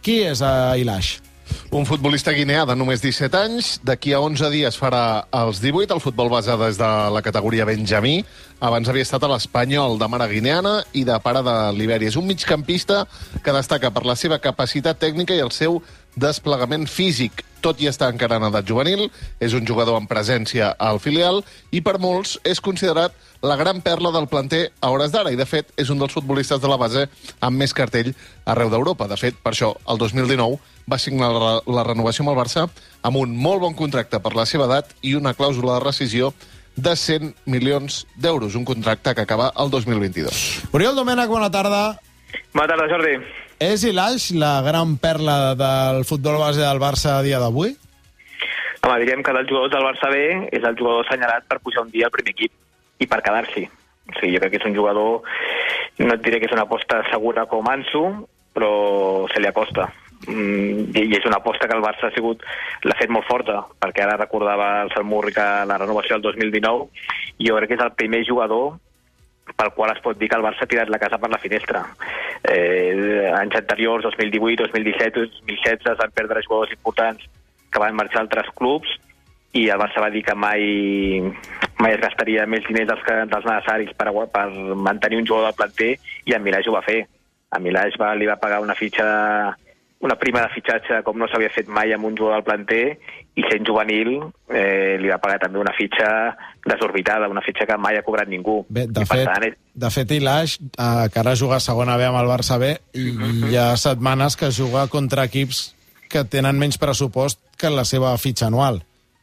Qui és Ilaix? Un futbolista guineà de només 17 anys. D'aquí a 11 dies farà els 18. El futbol basa des de la categoria Benjamí. Abans havia estat a l'Espanyol, de mare guineana i de pare de Libèria. És un migcampista que destaca per la seva capacitat tècnica i el seu desplegament físic. Tot i estar encara en edat juvenil, és un jugador amb presència al filial i per molts és considerat la gran perla del planter a hores d'ara. I, de fet, és un dels futbolistes de la base amb més cartell arreu d'Europa. De fet, per això, el 2019 va signar la renovació amb el Barça amb un molt bon contracte per la seva edat i una clàusula de rescisió de 100 milions d'euros. Un contracte que acaba el 2022. Oriol Domènech, bona tarda. Bona tarda, Jordi. És Ilaix la gran perla del futbol base del Barça a dia d'avui? Home, diríem que dels jugadors del Barça B és el jugador assenyalat per pujar un dia al primer equip i per quedar-s'hi. O sigui, jo crec que és un jugador, no et diré que és una aposta segura com Ansu, però se li acosta. I és una aposta que el Barça l'ha fet molt forta, perquè ara recordava el Salmurri que la renovació del 2019, i jo crec que és el primer jugador pel qual es pot dir que el Barça ha tirat la casa per la finestra. Anys anteriors, 2018, 2017, 2016, es van perdre jugadors importants que van marxar a altres clubs i el Barça va dir que mai es gastaria més diners dels necessaris per mantenir un jugador del planter, i en Ilaix ho va fer. A Ilaix li va pagar una prima de fitxatge com no s'havia fet mai amb un jugador del planter, i sent juvenil li va pagar també una fitxa desorbitada, una fitxa que mai ha cobrat ningú. Bé, de fet, Ilaix, que ara juga a segona B amb el Barça B, i hi ha setmanes que juga contra equips que tenen menys pressupost que la seva fitxa anual.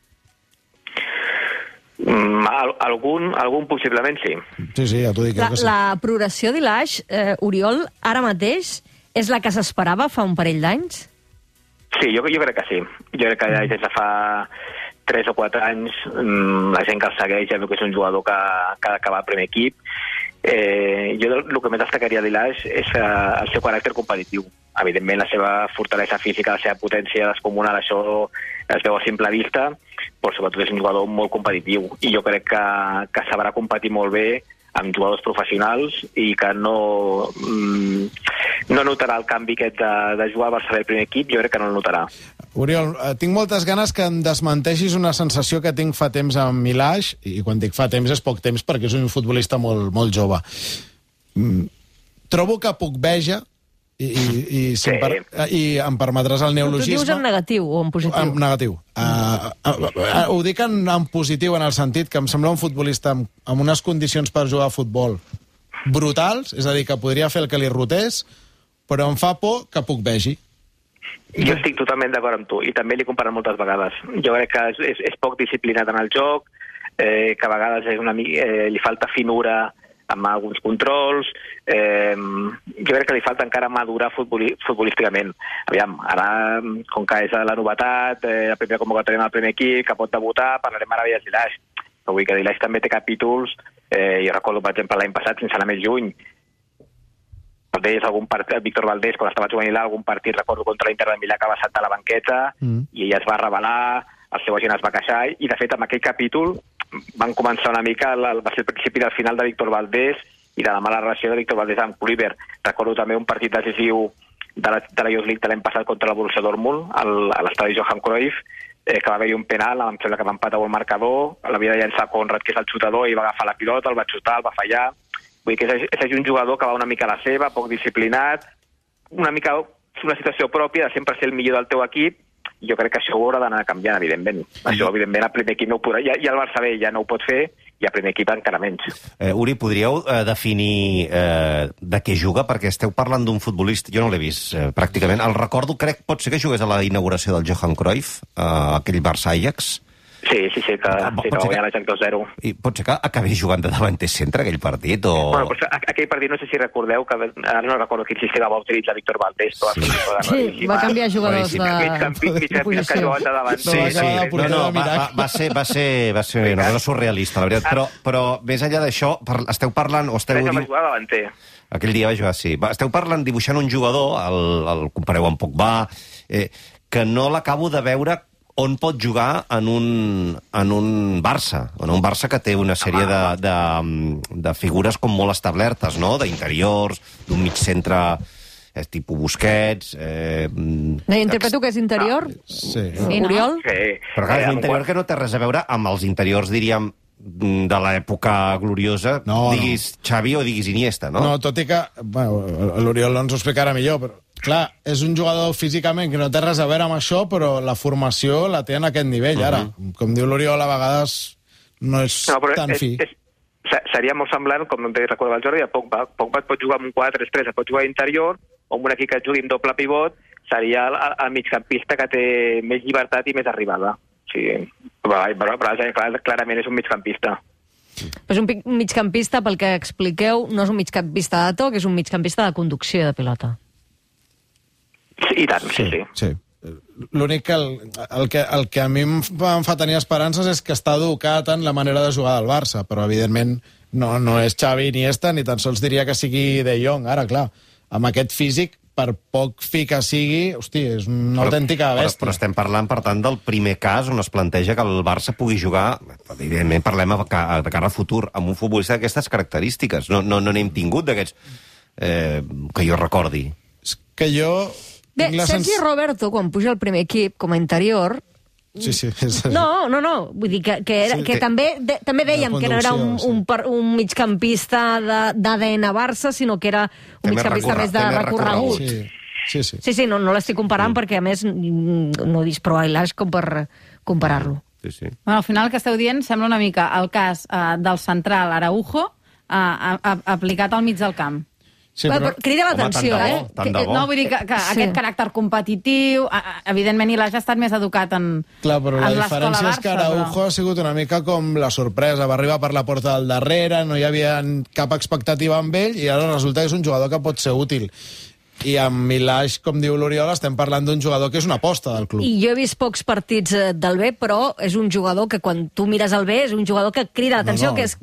Algun possiblement sí. Sí, ja t'ho dic. La progressió d'Ilaix, Oriol, ara mateix, és la que s'esperava fa un parell d'anys? Sí, jo crec que sí. Jo crec que ja des de fa 3 o 4 anys la gent que el segueix ja veu que és un jugador que ha d'acabar al primer equip. Jo el que més destacaria d'Ilaix és el seu caràcter competitiu. Evidentment, la seva fortalesa física, la seva potència descomunal, això es veu a simple vista, però sobretot és un jugador molt competitiu. I jo crec que sabrà competir molt bé amb jugadors professionals i que no notarà el canvi aquest de jugar al Barça al primer equip. Jo crec que no el notarà. Oriol, tinc moltes ganes que em desmenteixis una sensació que tinc fa temps amb Ilaix, i quan dic fa temps és poc temps perquè és un futbolista molt, molt jove. Trobo que pucveja i em permetràs el neologisme. Tu dius en negatiu o en positiu? En negatiu. Ho dic en positiu, en el sentit que em sembla un futbolista amb unes condicions per jugar a futbol brutals, és a dir, que podria fer el que li rotés, però em fa por que pucvegi. Jo estic totalment d'acord amb tu, i també l'he comparat moltes vegades. Jo crec que és poc disciplinat en el joc, que a vegades li falta finura amb alguns controls. Jo crec que li falta encara madurar futbolísticament. Aviam, ara, com que és la novetat, la primera convocatòria en el primer equip, que pot debutar, parlarem meravelles d'Ilaix. Però vull que d'Ilaix també té capítols, i recordo, per exemple, l'any passat, sense anar més lluny, Víctor Valdés, quan estava juvenil, algun partit, recordo, contra l'Inter de Milà, que va saltar a la banqueta, i ella es va revelar, el seu agent es va queixar, i de fet, amb aquell capítol van començar una mica, va ser el principi del final de Víctor Valdés i de la mala relació de Víctor Valdés amb Kluivert. Recordo també un partit decisiu de la Youth League de l'any passat contra el Borussia Dortmund, a l'estadi Johan Cruyff, que va haver-hi un penal, em sembla que va empatar el marcador, l'havia de llençar Conrad, que és el xutador, i va agafar la pilota, el va xutar, el va fallar. Vull dir que és un jugador que va una mica a la seva, poc disciplinat, una mica una situació pròpia de sempre ser el millor del teu equip. Jo crec que això ho haurà d'anar canviant, evidentment. Això, evidentment, al primer equip no ho podrà. Ja el Barça B ja no ho pot fer, i al primer equip encara menys. Uri, podríeu definir de què juga? Perquè esteu parlant d'un futbolista... Jo no l'he vist, pràcticament. El recordo, crec, pot ser que jugués a la inauguració del Johan Cruyff, aquell Barça-Ajax. Sí, que va guanyar l'Ajax 2-0. I pot ser que acabés jugant de davanter centre, aquell partit? Bueno, pues, aquell partit, no sé si recordeu, que ara no recordo quin sistema va utilitzar Víctor Valdés. Sí, va canviar jugadors de posició. Va ser una cosa surrealista, la veritat. Però més enllà d'això, esteu parlant... Va jugar davanter. Aquell dia va jugar, sí. Esteu parlant, dibuixant un jugador, el compareu amb Pogba, que no l'acabo de veure on pot jugar en un Barça, en un Barça que té una sèrie de figures com molt establertes, no?, d'interiors, d'un mig centre és tipus Busquets... Interpreto que és interior? Sí. Oriol? Sí. Però clar, és un interior que no té res a veure amb els interiors, diríem, de l'època gloriosa, diguis Xavi o diguis Iniesta, no? No, tot i que... Bueno, l'Oriol ens ho explicarà millor, però... Clar, és un jugador físicament que no té res a veure amb això, però la formació la té en aquest nivell, ara. Com diu l'Oriol, a vegades no és tan fi. Seria molt semblant, com em recordava el Jordi, a Pogba. Pogba pot jugar amb un 4-3-3, pot jugar a interior, o amb un equip que jugui amb doble pivot, seria el migcampista que té més llibertat i més arribada. Sí, però clarament és un migcampista. Però és un migcampista, pel que expliqueu, no és un migcampista de toc, és un migcampista de conducció de pilota. Sí, i tant, sí. L'únic que el que a mi em fa tenir esperances és que està educat en la manera de jugar del Barça, però evidentment no és Xavi ni Iniesta, ni tan sols diria que sigui De Jong. Ara, clar, amb aquest físic, per poc fi que sigui, hosti, és una autèntica bèstia. Però estem parlant, per tant, del primer cas on es planteja que el Barça pugui jugar, evidentment parlem de cara a futur, amb un futbolista d'aquestes característiques. No n'hem tingut d'aquests que jo recordi. És que jo... Bé, Sergi Roberto, quan puja al primer equip com a interior... Sí. No. Vull dir que també dèiem que no era un migcampista d'ADN Barça, sinó que era un migcampista més de recorregut. Sí, no l'estic comparant perquè, a més, no he vist prou Ailash com per comparar-lo. Sí. Bueno, al final el que esteu dient sembla una mica el cas del central Araujo aplicat al mig del camp. Sí, però... Crida l'atenció, tant de bo. No, vull dir que aquest caràcter competitiu, evidentment, Ilaix ha estat més educat en Clar, però la diferència Barça, és que Araujo ha sigut una mica com la sorpresa. Va arribar per la porta del darrere, no hi havia cap expectativa amb ell, i ara resulta que és un jugador que pot ser útil. I amb Ilaix, com diu l'Oriol, estem parlant d'un jugador que és una aposta del club. I jo he vist pocs partits del B, però és un jugador que quan tu mires el B és un jugador que crida l'atenció, que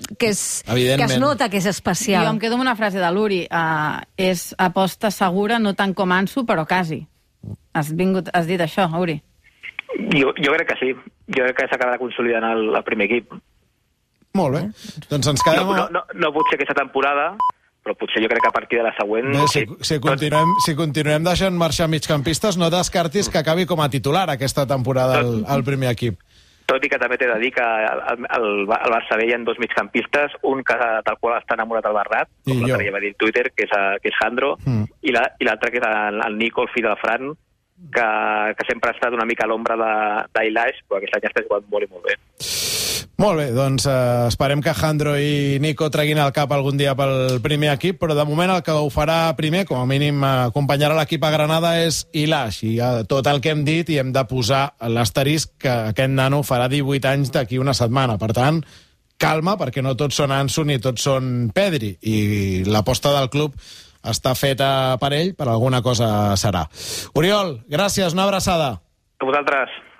es nota que és especial. Jo em quedo amb una frase de l'Uri. És aposta segura, no tant com Ansu, però quasi. Has dit això, Uri? Jo crec que sí. Jo crec que s'acaba de consolidar el primer equip. Molt bé. Doncs ens quedem... No pot ser aquesta temporada, però potser jo crec que a partir de la següent... Bé, si continuem deixant marxar migcampistes, no descartis que acabi com a titular aquesta temporada al primer equip. Tot i que també t'he de dir que al Barça B hi ha dos migcampistes, un del qual està enamorat el Bernat, com l'altre ja va dir a Twitter, que és Jandro, i l'altre que és el Nico, el fill del Fran, que sempre ha estat una mica a l'ombra d'Ailaix, però aquest any està jugant molt i molt bé. Molt bé, doncs esperem que Jandro i Nico treguin el cap algun dia pel primer equip, però de moment el que ho farà primer, com a mínim acompanyarà l'equip a Granada, és Ilaix. I tot el que hem dit, i hem de posar l'asterisc que aquest nano farà 18 anys d'aquí una setmana. Per tant, calma, perquè no tots són Ansu ni tots són Pedri, i l'aposta del club està feta per ell, per alguna cosa serà. Oriol, gràcies, una abraçada. A vosaltres.